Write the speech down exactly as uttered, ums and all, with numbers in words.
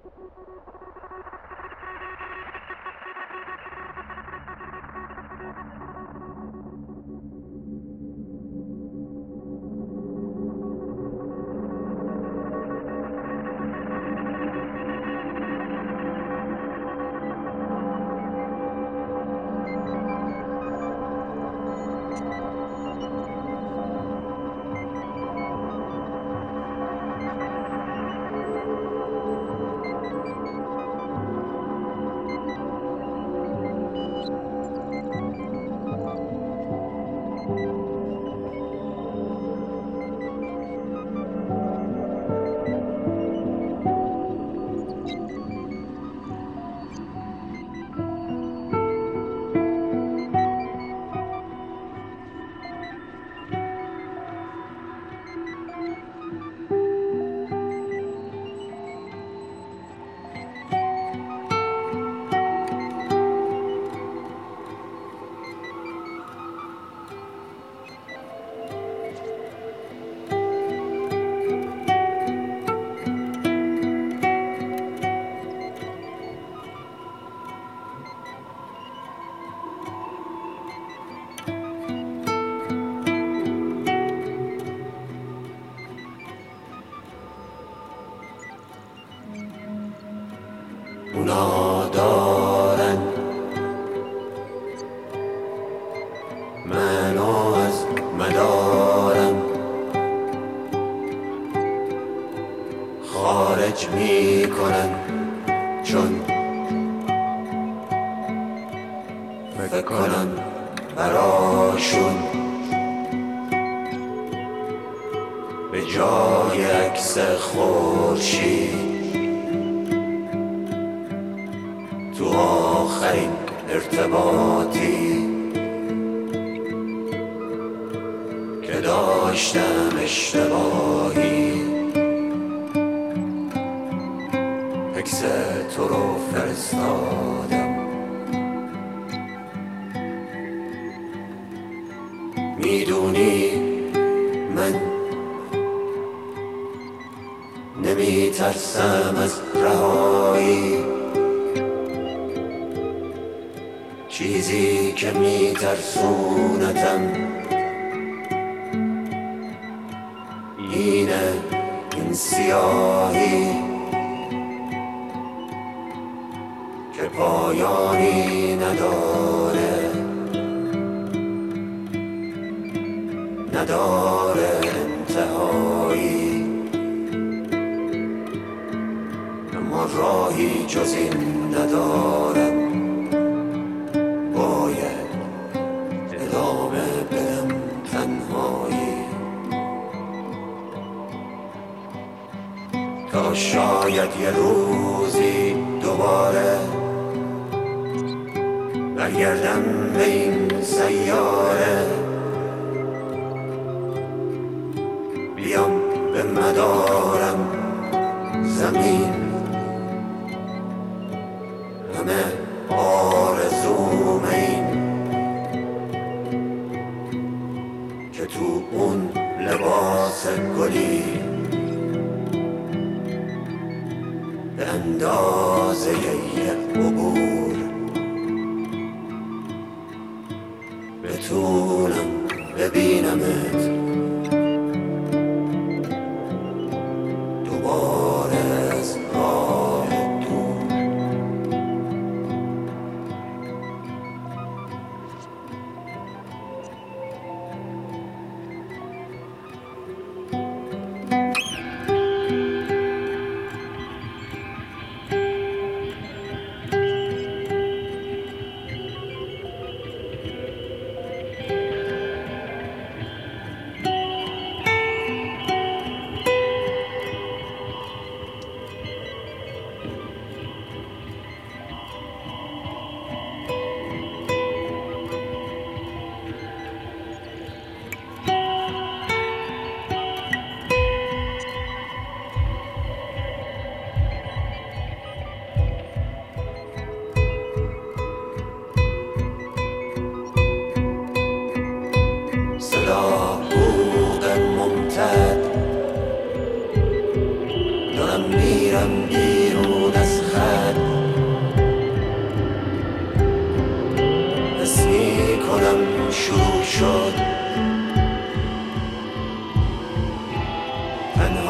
اونا دارن منو از مدارم خارج میکنن، چون فکر کنن براشون به جای عکس خورشید تو آخرین ارتباطی که داشتم اشتباهی عکس تو رو فرستادم. میدونی من نمیترسم از رهایی، چیزی که میترسونتم اینه، این سیاهی که پایانی نداره، نداره انتهایی، اما راهی جز این ندارم. باید ادامه بدم تنهایی تا شاید یه روزی دوباره برگردم به این سیاره، بیام به مدارم زمین، همه آرزوم این که تو اون لباس گلی به اندازه یه عبور بتونم ببینمت دوباره از راه دور. دارم میرم بیرون شروع شد. تنها